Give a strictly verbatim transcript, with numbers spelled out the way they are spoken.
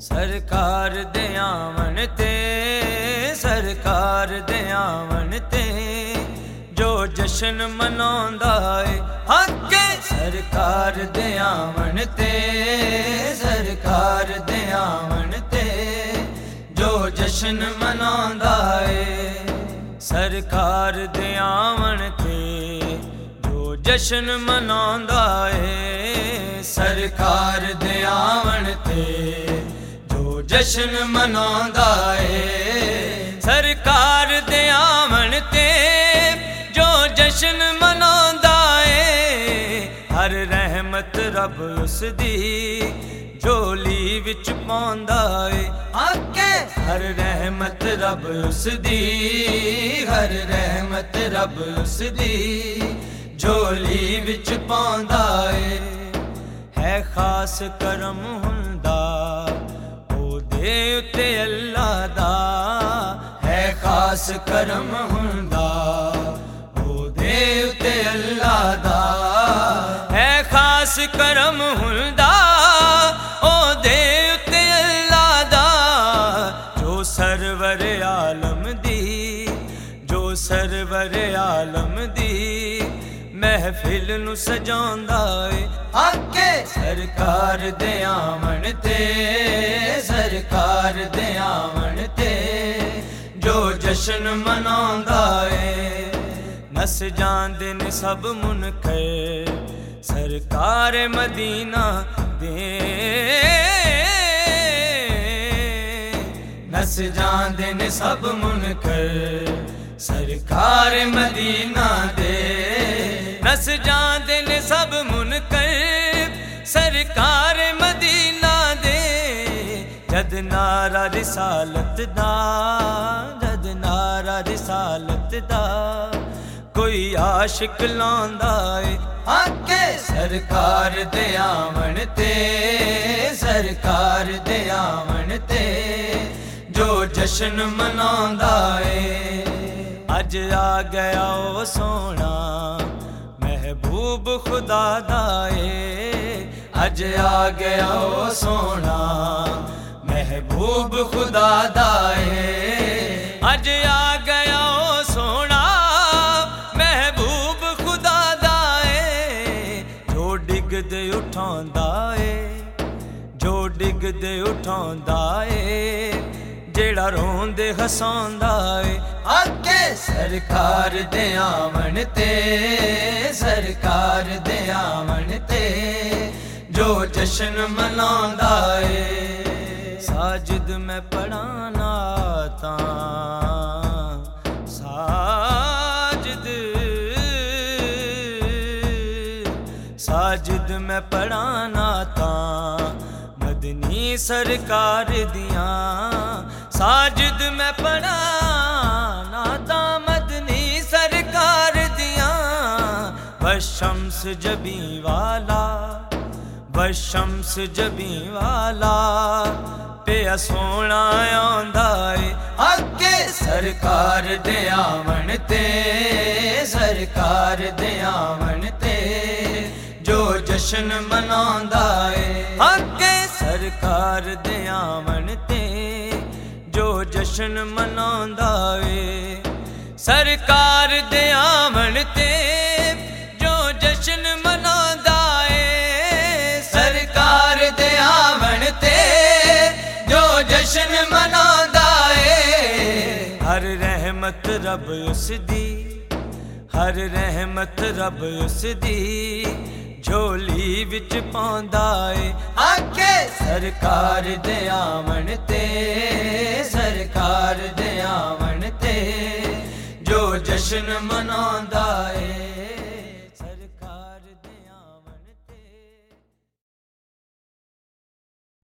सरकार दे आवन ते सरकार दे आवन ते जो जश्न मनाउंदा है हक सरकार दे आवन ते सरकार दे आवन ते जो जश्न मनाउंदा है सरकार दे आवन ते जो जश्न मनाउंदा है सरकार दे आवन ते जश्न मनाउंदा है सरकार दे आवन ते जो जश्न मनाउंदा है हर रहमत रब उस दी झोली विच पाउंदा है आके हर रहमत रब उस दी हर रहमत रब उस दी झोली विच पाउंदा है है खास करम हुंदा दे उत्ते अल्लाह दा है खास करम हुंदा ओ दे उत्ते अल्लाह दा है खास करम हुंदा ओ दे उत्ते अल्लाह दा जो सरवर आलम दी जो सरवर आलम दी महफिल नु सजाउंदा है आके सरकार दे आवन ते सरकार दे आवन ते जो जश्न मनाउंदा है नस जांदे ने सब मुनकर सरकार मदीना दे नस जांदे ने सब मुनकर सरकार मदीना दे नस जांदे ने सब मुनकर सरकार मदीना दे जद नारा रिसालत दा जद नारा रिसालत दा कोई आशिक लांदा है आके सरकार दे आवन ते सरकार दे आवन ते जो जश्न मनाउंदा है अज आ गया ओ सोना महबूब खुदा दा ए अज आ गया ओ सोना महबूब खुदा दा ए अज आ गया ओ सोना महबूब खुदा दा ए जो डिगदे उठांदा ए जो डिगदे उठांदा ए जेड़ा रोंदे हसांदा है आके सरकार दे आवन ते सरकार दे आवन ते जो जश्न मनाउंदा है साजिद में पढ़ाना ता साजिद साजिद में पढ़ाना ता मदनी सरकार दिया साजिद में पढ़ाना ता मदनी सरकार दिया बशम्स जबी वाला बशम्स जबी वाला पे सोना आंदा है आके सरकार दे आवन ते सरकार दे आवन ते जो जश्न मनाउंदा है आके सरकार दे आवन ते जो जश्न मनाउंदा है सरकार दे आवन ते जो जश्न मनाउंदा है सरकार दे आवन ते जो जश्न मनाउंदा है हर रहमत रब उस दी हर रहमत रब उस दी झोली विच पाउंदा है आके सरकार दे आवन ते सरकार दे आवन ते जो जश्न मनाउंदा है।